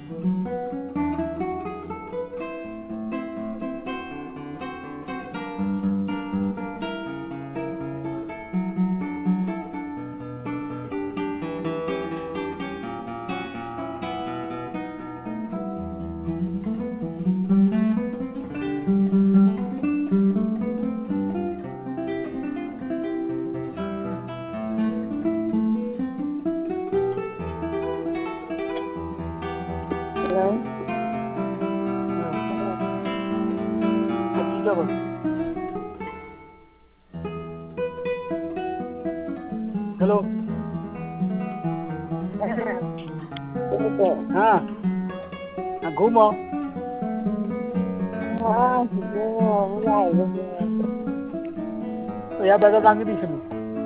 Hello? Hello ठीक है। हाँ हाँ घूमो हाँ, वो आएगा तो यार बेदल बांगे दी सुनी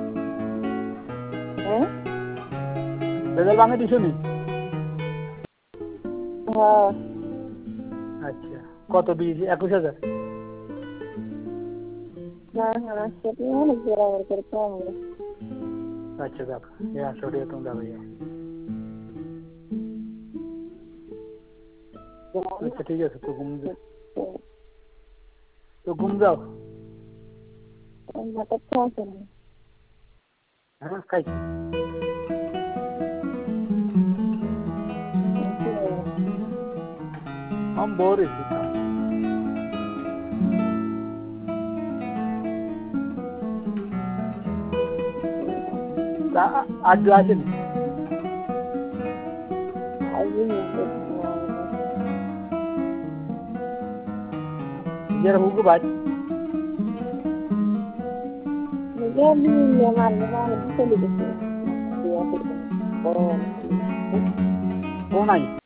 हैं? बेदल बांगे दी सुनी हाँ, अच्छा কত बीज 21,000 हाँ, सेटिंग है ना तेरा और करता हूँ। अच्छा देख यहाँ छोड़िए तुम दे भैया अच्छा ठीक है तो घूम जाओ मतलब क्या करें? हाँ कहीं हम बोर ही थे आज जो आए नहीं आइए नहीं जरा होगा बात मुझे भी हमारे दिमाग में चली गई थी। कौन आई